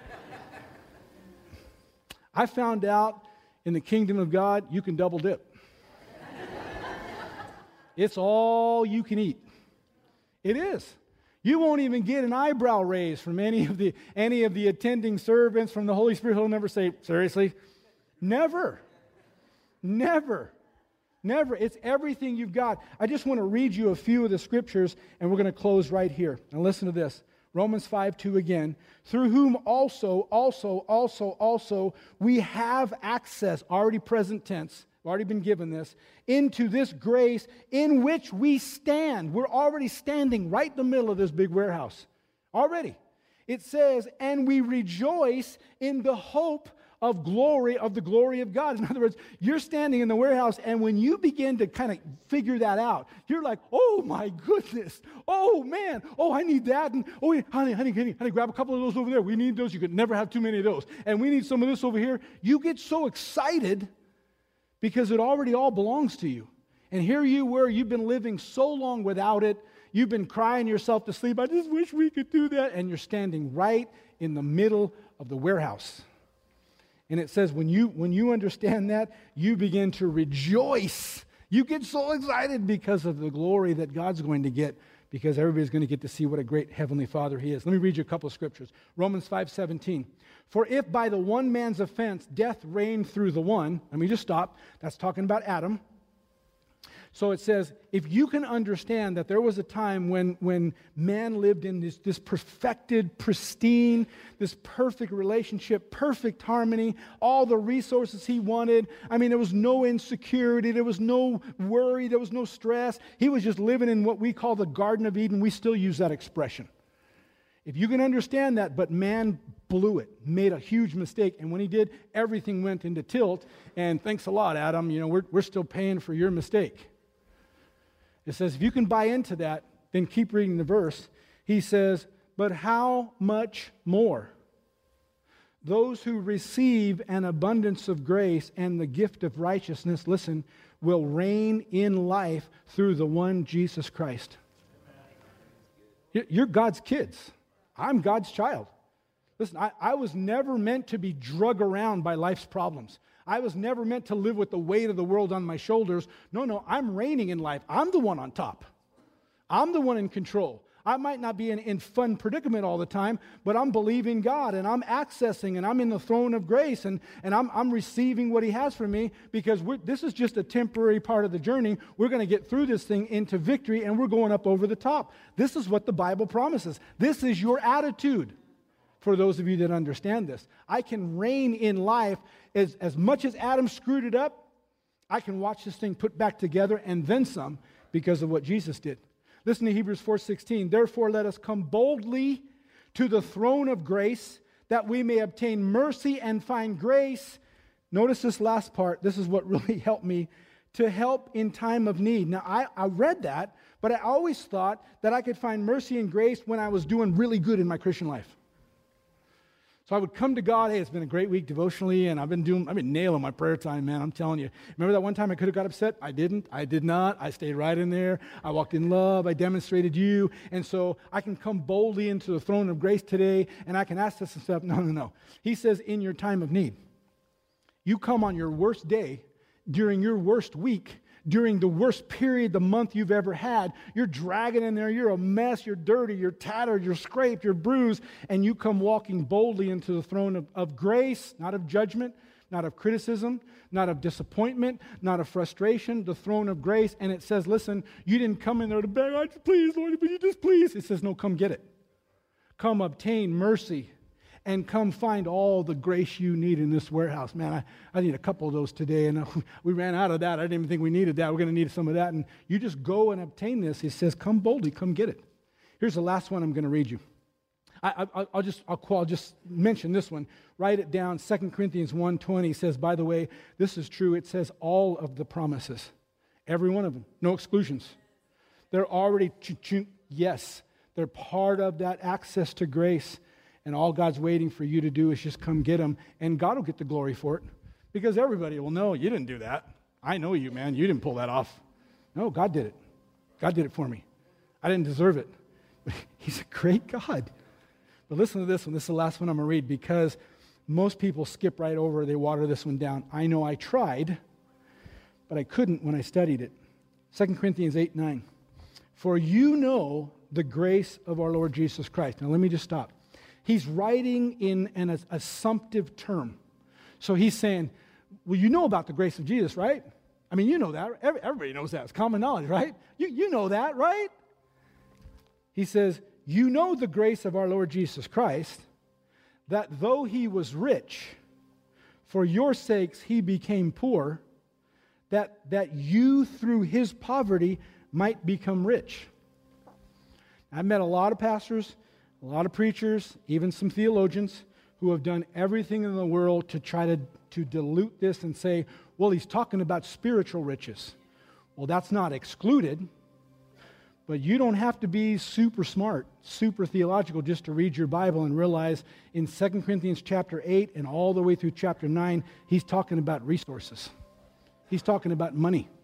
I found out in the kingdom of God, you can double dip. It's all you can eat. It is. You won't even get an eyebrow raise from any of the attending servants from the Holy Spirit. He'll never say, seriously? Never. It's everything you've got. I just want to read you a few of the scriptures, and we're going to close right here. Now listen to this. Romans 5:2 again. Through whom also, we have access, already present tense, we've already been given this, into this grace in which we stand. We're already standing right in the middle of this big warehouse. Already. It says, and we rejoice in the hope of the glory of God. In other words, you're standing in the warehouse, and when you begin to kind of figure that out, you're like, oh my goodness, oh man, oh I need that, and oh honey, grab a couple of those over there. We need those. You could never have too many of those. And we need some of this over here. You get so excited because it already all belongs to you. And here you were, you've been living so long without it. You've been crying yourself to sleep. I just wish we could do that. And you're standing right in the middle of the warehouse. And it says when you understand that, you begin to rejoice. You get so excited because of the glory that God's going to get, because everybody's going to get to see what a great Heavenly Father He is. Let me read you a couple of scriptures. Romans 5:17. For if by the one man's offense death reigned through the one, let me just stop. That's talking about Adam. So it says, if you can understand that there was a time when man lived in this perfected, pristine, this perfect relationship, perfect harmony, all the resources he wanted. I mean, there was no insecurity, there was no worry, there was no stress. He was just living in what we call the Garden of Eden. We still use that expression. If you can understand that, but man blew it, made a huge mistake, and when he did, everything went into tilt, and thanks a lot, Adam, we're still paying for your mistake. It says, if you can buy into that, then keep reading the verse. He says, but how much more? Those who receive an abundance of grace and the gift of righteousness, listen, will reign in life through the one Jesus Christ. You're God's kids. I'm God's child. Listen, I was never meant to be drug around by life's problems. I was never meant to live with the weight of the world on my shoulders. No, I'm reigning in life. I'm the one on top. I'm the one in control. I might not be in fun predicament all the time, but I'm believing God, and I'm accessing, and I'm in the throne of grace, and I'm receiving what He has for me, because this is just a temporary part of the journey. We're going to get through this thing into victory, and we're going up over the top. This is what the Bible promises. This is your attitude. For those of you that understand this, I can reign in life as much as Adam screwed it up. I can watch this thing put back together and then some, because of what Jesus did. Listen to Hebrews 4:16. Therefore, let us come boldly to the throne of grace, that we may obtain mercy and find grace. Notice this last part. This is what really helped me, to help in time of need. Now, I read that, but I always thought that I could find mercy and grace when I was doing really good in my Christian life. So I would come to God, hey, it's been a great week devotionally, and I've been nailing my prayer time, man, I'm telling you. Remember that one time I could have got upset? I didn't. I did not. I stayed right in there. I walked in love. I demonstrated you. And so I can come boldly into the throne of grace today, and I can ask this and stuff. No. He says, in your time of need. You come on your worst day, during your worst week, during the worst period, the month you've ever had. You're dragging in there. You're a mess. You're dirty. You're tattered. You're scraped. You're bruised. And you come walking boldly into the throne of grace, not of judgment, not of criticism, not of disappointment, not of frustration, the throne of grace. And it says, listen, you didn't come in there to beg, please, Lord, but you just please. It says, no, come get it. Come obtain mercy. And come find all the grace you need in this warehouse. Man, I need a couple of those today, and we ran out of that. I didn't even think we needed that. We're going to need some of that. And you just go and obtain this. He says, come boldly, come get it. Here's the last one I'm going to read you. I'll just mention this one. Write it down. 2 Corinthians 1:20 says, by the way, this is true. It says all of the promises. Every one of them. No exclusions. They're already, yes, they're part of that access to grace. And all God's waiting for you to do is just come get them. And God will get the glory for it. Because everybody will know, you didn't do that. I know you, man. You didn't pull that off. No, God did it. God did it for me. I didn't deserve it. But He's a great God. But listen to this one. This is the last one I'm going to read, because most people skip right over. They water this one down. I know I tried, but I couldn't when I studied it. 2 Corinthians 8:9. For you know the grace of our Lord Jesus Christ. Now let me just stop. He's writing in an assumptive term. So he's saying, well, you know about the grace of Jesus, right? I mean, you know that. Everybody knows that. It's common knowledge, right? You know that, right? He says, you know the grace of our Lord Jesus Christ, that though He was rich, for your sakes He became poor, that you through His poverty might become rich. I've met a lot of pastors, a lot of preachers, even some theologians who have done everything in the world to try to dilute this and say, well, he's talking about spiritual riches. Well, that's not excluded, but you don't have to be super smart, super theological just to read your Bible and realize in 2 Corinthians chapter 8 and all the way through chapter 9, he's talking about resources. He's talking about money.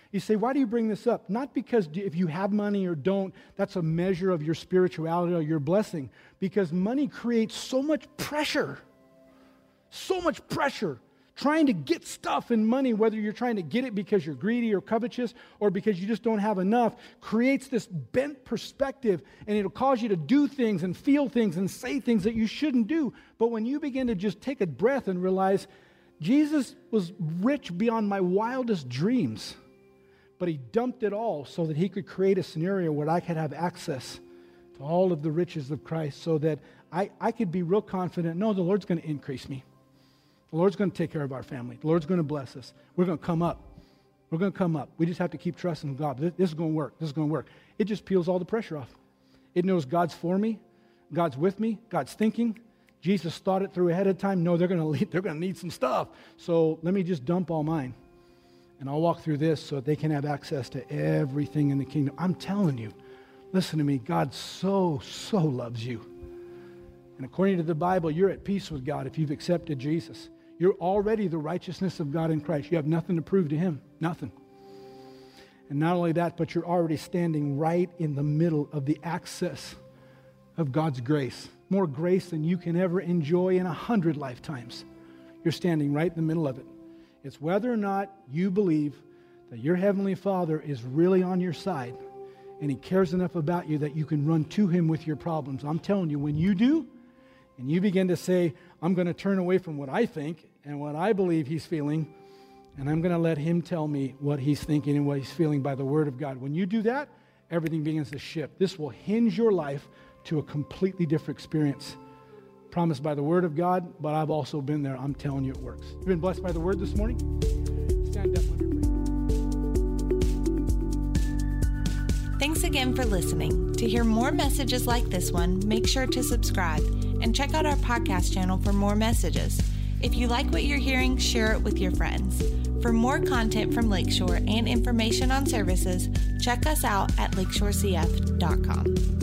You say, why do you bring this up? Not because if you have money or don't, that's a measure of your spirituality or your blessing. Because money creates so much pressure. So much pressure. Trying to get stuff and money, whether you're trying to get it because you're greedy or covetous or because you just don't have enough, creates this bent perspective, and it'll cause you to do things and feel things and say things that you shouldn't do. But when you begin to just take a breath and realize, Jesus was rich beyond my wildest dreams, but he dumped it all so that he could create a scenario where I could have access to all of the riches of Christ so that I could be real confident, no, the Lord's going to increase me. The Lord's going to take care of our family. The Lord's going to bless us. We're going to come up. We're going to come up. We just have to keep trusting God. This is going to work. This is going to work. It just peels all the pressure off. It knows God's for me. God's with me. God's thinking. Jesus thought it through ahead of time. No, they're going to need some stuff. So let me just dump all mine. And I'll walk through this so that they can have access to everything in the kingdom. I'm telling you, listen to me. God so loves you. And according to the Bible, you're at peace with God if you've accepted Jesus. You're already the righteousness of God in Christ. You have nothing to prove to him. Nothing. And not only that, but you're already standing right in the middle of the access of God's grace. More grace than you can ever enjoy in 100 lifetimes. You're standing right in the middle of it. It's whether or not you believe that your Heavenly Father is really on your side and he cares enough about you that you can run to him with your problems. I'm telling you, when you do, and you begin to say, I'm going to turn away from what I think and what I believe he's feeling, and I'm going to let him tell me what he's thinking and what he's feeling by the Word of God. When you do that, everything begins to shift. This will hinge your life to a completely different experience. Promised by the Word of God, but I've also been there. I'm telling you it works. You've been blessed by the Word this morning? Stand up. Let me pray. Thanks again for listening. To hear more messages like this one, make sure to subscribe and check out our podcast channel for more messages. If you like what you're hearing, share it with your friends. For more content from Lakeshore and information on services, check us out at lakeshorecf.com.